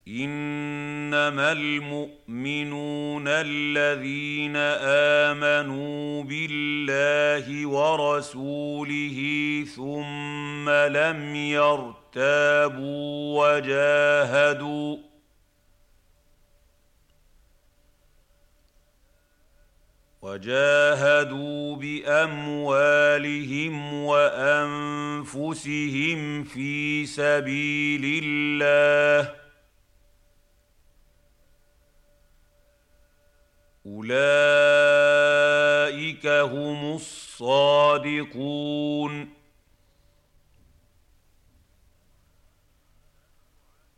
إنما المؤمنون الذين آمنوا بالله ورسوله ثم لم يرتابوا وجاهدوا بأموالهم وأنفسهم في سبيل الله. أولئك هم الصادقون.